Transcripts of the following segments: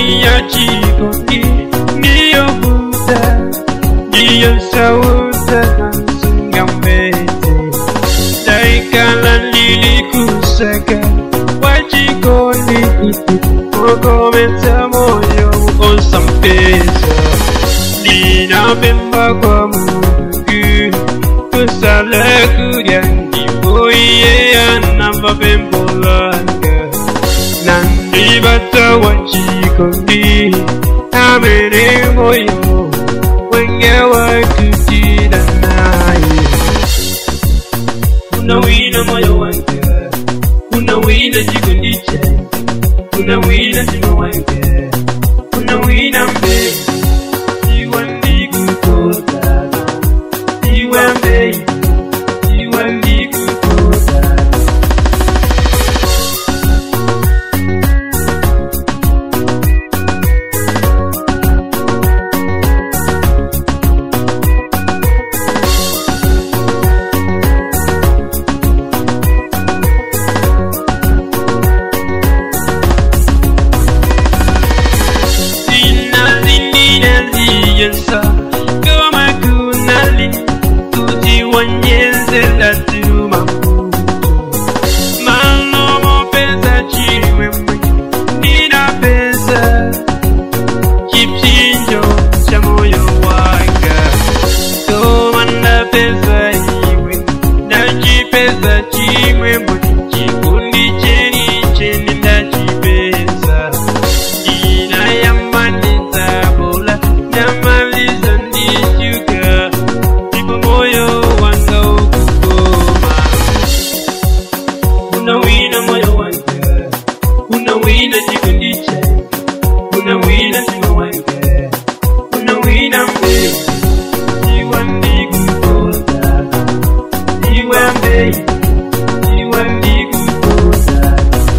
ya chikondi ndiyo buta ndiyo sauta ngamete daikala nilikusaka wachikondi ukometa moyo osampesa ninapemba kwa Mungu kusala kujangi boye anamba pembolanga nandi bata wachikondi amene moyo wenge wakutida naye unawina moyo wange unawina chikondi change unawina chima wange unawina mbe iwe ndikukoda iwe mbe iwe ndikukoda Yensa kama kunali kujiwanyeze datu mafuto mano pesa chiwe nina pesa kipinjo cha moyo wanga kama pesa iwe na kipesa chiwe chikundi cheni na kipesa ina yamani tabola namaliza ndichuka ipo moyo wanga ukukoma unawina moyo wanga unawina chikundi change unawina chima wanga unawina mbe iwe ndikukoda iwe mbe iwe ndikukoda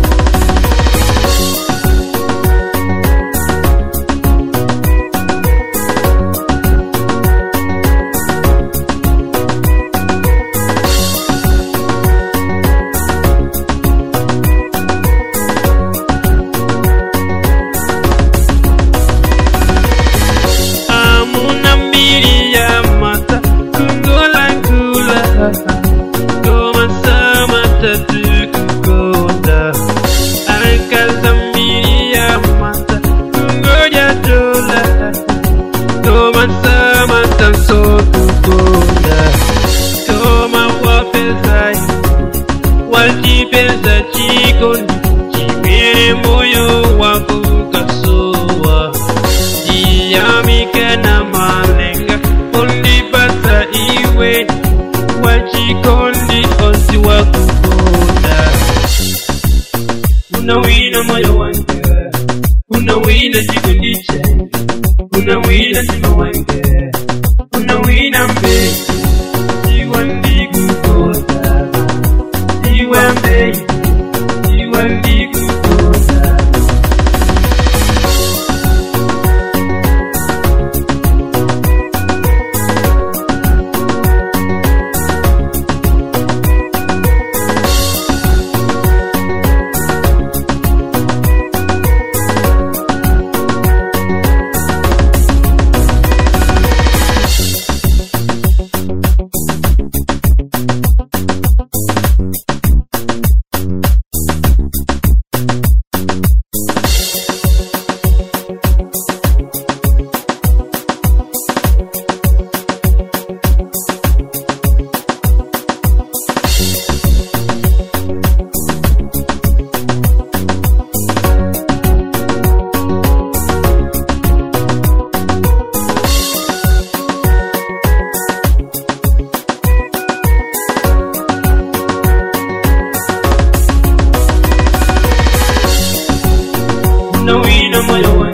Koma sama tatukukoda Alkazamiria mata kungoja dola Koma sama tansokukoda Koma wapezai Walipeza chikondi Chimere moyo wako kasoa Jiyamike na malenga Ulipata iwe wachikondi osi wakukoda unawina moyo wange unawina chikondi change unawina chima wange unawina mbe iwe ndikukoda iwe mbe iwe ndikukoda unawina moyo wange